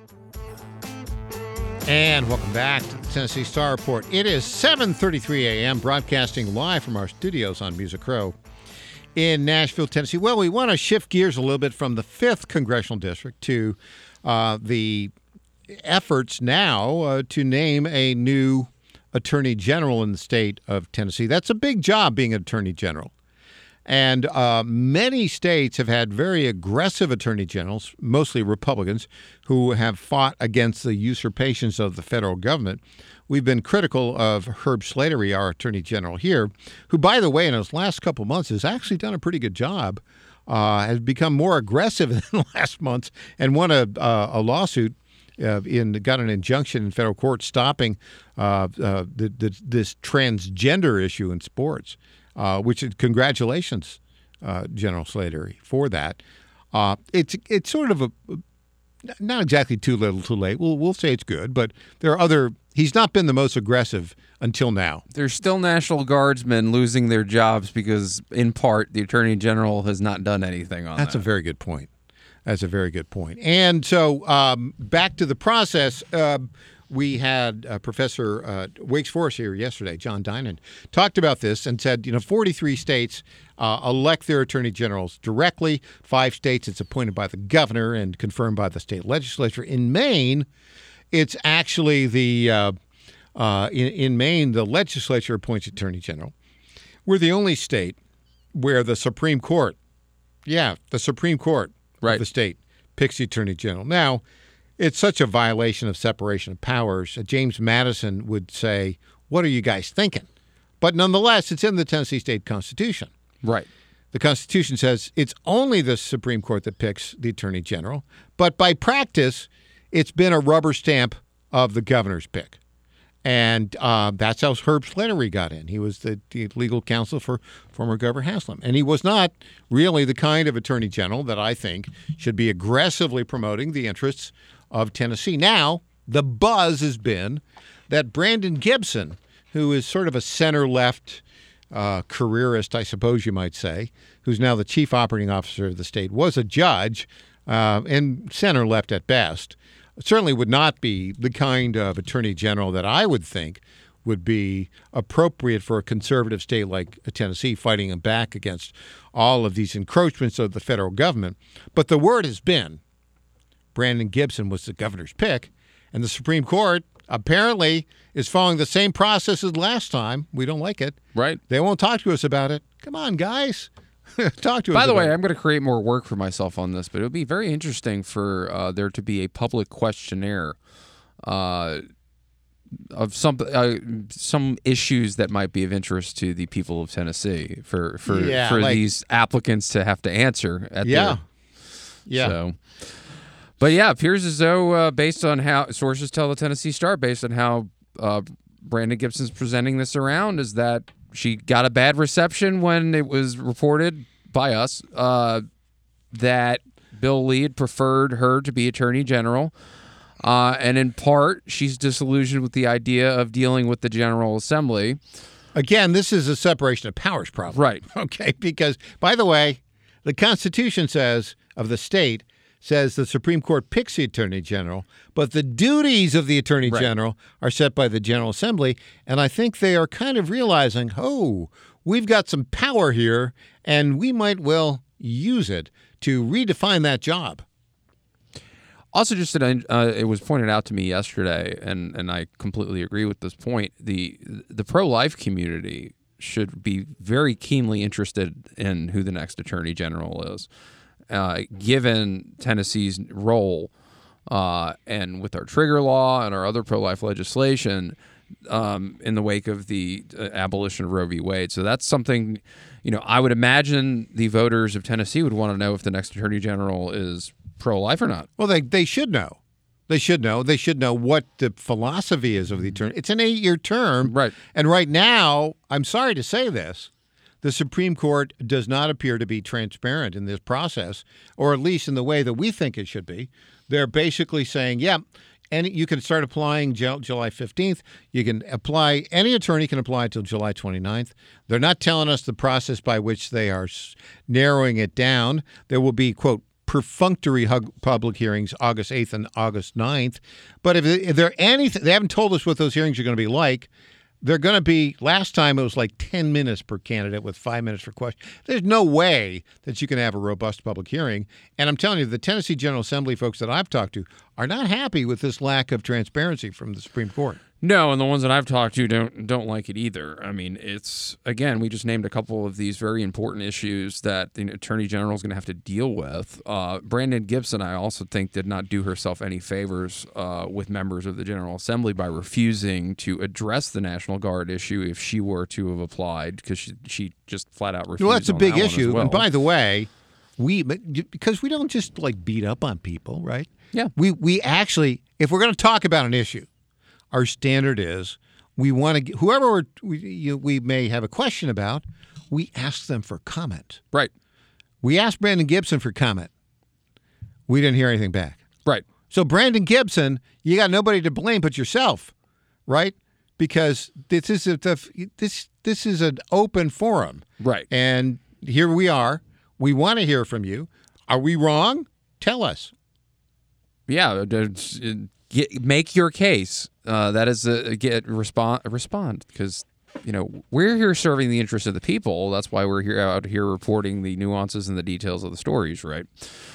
And welcome back to the Tennessee Star Report. It is 7:33 a.m., broadcasting live from our studios on Music Row in Nashville, Tennessee. Well, we want to shift gears a little bit from the 5th Congressional District to the efforts now to name a new Attorney General in the state of Tennessee. That's a big job, being an Attorney General. And many states have had very aggressive attorney generals, mostly Republicans, who have fought against the usurpations of the federal government. We've been critical of Herb Slattery, our attorney general here, who, by the way, in his last couple of months has actually done a pretty good job, has become more aggressive in the last months and won a lawsuit, got an injunction in federal court stopping this transgender issue in sports. Congratulations, General Slattery, for that. It's sort of not exactly too little, too late. We'll say it's good, but there are other. He's not been the most aggressive until now. There's still National Guardsmen losing their jobs because, in part, the Attorney General has not done anything on that. That's a very good point. And so back to the process. We had Professor Wakes Forest here yesterday, John Dinan, talked about this and said, 43 states elect their attorney generals directly. 5 states, it's appointed by the governor and confirmed by the state legislature. In Maine, it's actually in Maine, the legislature appoints attorney general. We're the only state where the Supreme Court of the state picks the attorney general. Now, it's such a violation of separation of powers. James Madison would say, what are you guys thinking? But nonetheless, it's in the Tennessee State Constitution. Right. The Constitution says it's only the Supreme Court that picks the Attorney General. But by practice, it's been a rubber stamp of the governor's pick. And that's how Herb Slattery got in. He was the legal counsel for former Governor Haslam. And he was not really the kind of Attorney General that I think should be aggressively promoting the interests of Tennessee. Now, the buzz has been that Brandon Gibson, who is sort of a center-left careerist, I suppose you might say, who's now the chief operating officer of the state, was a judge and center-left at best, certainly would not be the kind of attorney general that I would think would be appropriate for a conservative state like Tennessee, fighting back against all of these encroachments of the federal government. But the word has been Brandon Gibson was the governor's pick, and the Supreme Court apparently is following the same process as last time. We don't like it. Right. They won't talk to us about it. Come on, guys. Talk to us. By the way, I'm going to create more work for myself on this, but it would be very interesting for there to be a public questionnaire of some issues that might be of interest to the people of Tennessee for these applicants to have to answer at their. So. But yeah, it appears as though, based on how sources tell the Tennessee Star, based on how Brandon Gibson's presenting this around, is that she got a bad reception when it was reported by us that Bill Lee had preferred her to be Attorney General. And in part, she's disillusioned with the idea of dealing with the General Assembly. Again, this is a separation of powers problem. Right. Okay, because, by the way, the Constitution says, of the state, says the Supreme Court picks the Attorney General, but the duties of the Attorney General are set by the General Assembly. And I think they are kind of realizing, we've got some power here, and we might well use it to redefine that job. Also, just it was pointed out to me yesterday, and I completely agree with this point, the pro-life community should be very keenly interested in who the next Attorney General is. Given Tennessee's role and with our trigger law and our other pro-life legislation in the wake of the abolition of Roe v. Wade. So that's something, I would imagine the voters of Tennessee would want to know if the next Attorney General is pro-life or not. Well, they should know. They should know. They should know what the philosophy is of the term. It's an 8-year term. Right. And right now, I'm sorry to say this, the Supreme Court does not appear to be transparent in this process, or at least in the way that we think it should be. They're basically saying, and you can start applying July 15th. You can apply, any attorney can apply until July 29th. They're not telling us the process by which they are narrowing it down. There will be, quote, perfunctory public hearings August 8th and August 9th. But if there anything, they haven't told us what those hearings are going to be like. They're going to be, last time it was like 10 minutes per candidate with 5 minutes for questions. There's no way that you can have a robust public hearing. And I'm telling you, the Tennessee General Assembly folks that I've talked to are not happy with this lack of transparency from the Supreme Court. No, and the ones that I've talked to don't like it either. I mean, it's, again, we just named a couple of these very important issues that the Attorney General is going to have to deal with. Brandon Gibson, I also think, did not do herself any favors with members of the General Assembly by refusing to address the National Guard issue if she were to have applied, because she just flat out refused. Well, that's a big issue. Well. And by the way, because we don't just like beat up on people, right? Yeah. We actually, if we're going to talk about an issue, our standard is we want to, whoever we may have a question about, we ask them for comment. Right. We asked Brandon Gibson for comment. We didn't hear anything back. Right. So Brandon Gibson, you got nobody to blame but yourself, right? Because this is an open forum. Right. And here we are. We want to hear from you. Are we wrong? Tell us. Yeah. Make your case. That is respond, because we're here serving the interests of the people. That's why we're out here reporting the nuances and the details of the stories, right?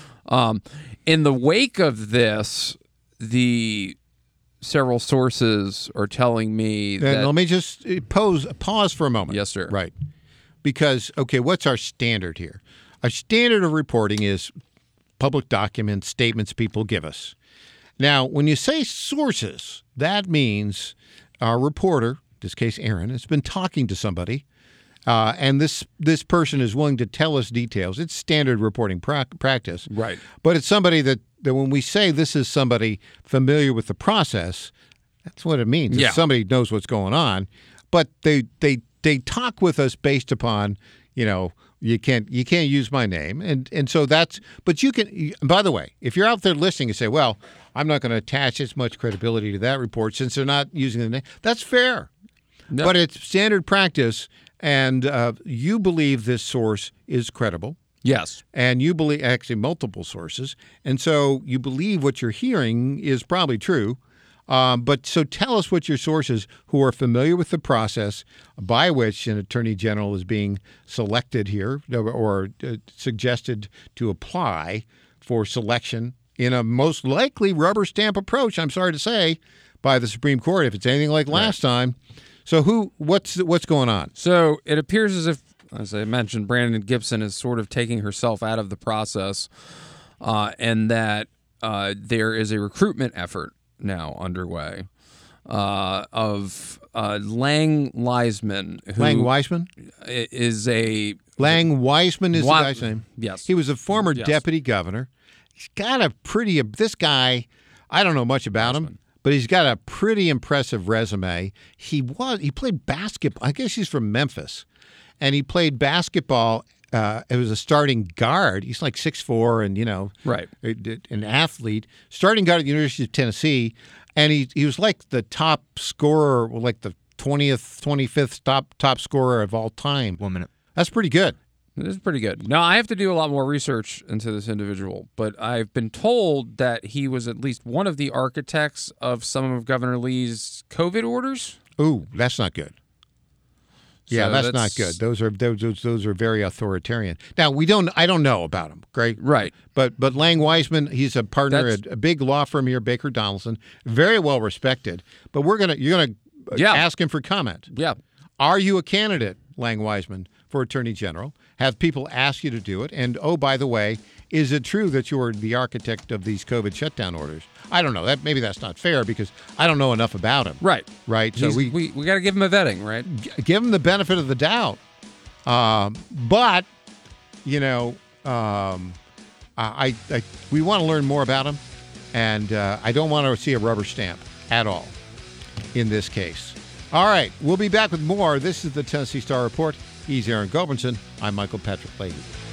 In the wake of this, the several sources are telling me that. Let me just pause for a moment. Yes, sir. Right, because what's our standard here? Our standard of reporting is public documents, statements people give us. Now, when you say sources, that means our reporter, in this case Aaron, has been talking to somebody, and this person is willing to tell us details. It's standard reporting practice. Right. But it's somebody that when we say this is somebody familiar with the process, that's what it means. Yeah. It's somebody knows what's going on. But they talk with us based upon, you can't use my name. And so that's, but you can, by the way, if you're out there listening and say, well, I'm not going to attach as much credibility to that report since they're not using the name, that's fair. No. But it's standard practice, and you believe this source is credible. Yes. And you believe, actually multiple sources, and so you believe what you're hearing is probably true. But so tell us what your sources who are familiar with the process by which an attorney general is being selected here or suggested to apply for selection in a most likely rubber stamp approach, I'm sorry to say, by the Supreme Court, if it's anything like last time. So what's going on? So it appears as if, as I mentioned, Brandon Gibson is sort of taking herself out of the process, and that there is a recruitment effort now underway of Lang Wiseman. Lang Wiseman? Lang Wiseman is the guy's name? Yes. He was a former deputy governor. He's got this guy, I don't know much about him, but he's got a pretty impressive resume. He played basketball. I guess he's from Memphis. And he played basketball. It was a starting guard. He's like 6'4", and right, an athlete. Starting guard at the University of Tennessee, and he was like the top scorer, like the 20th, 25th top scorer of all time. 1 minute. That's pretty good. It is pretty good. Now, I have to do a lot more research into this individual, but I've been told that he was at least one of the architects of some of Governor Lee's COVID orders. Ooh, that's not good. Yeah, that's not good. Those are very authoritarian. Now I don't know about him, great, right? But Lang Wiseman, he's a partner at a big law firm here, Baker Donaldson, very well respected. But you're gonna ask him for comment. Yeah. Are you a candidate, Lang Wiseman, for Attorney General? Have people ask you to do it? And by the way, is it true that you are the architect of these COVID shutdown orders? I don't know. Maybe that's not fair because I don't know enough about him. Right. So we got to give him a vetting, right? Give him the benefit of the doubt. But we want to learn more about him, and I don't want to see a rubber stamp at all in this case. All right, we'll be back with more. This is the Tennessee Star Report. He's Aaron Gobernson. I'm Michael Patrick Leahy.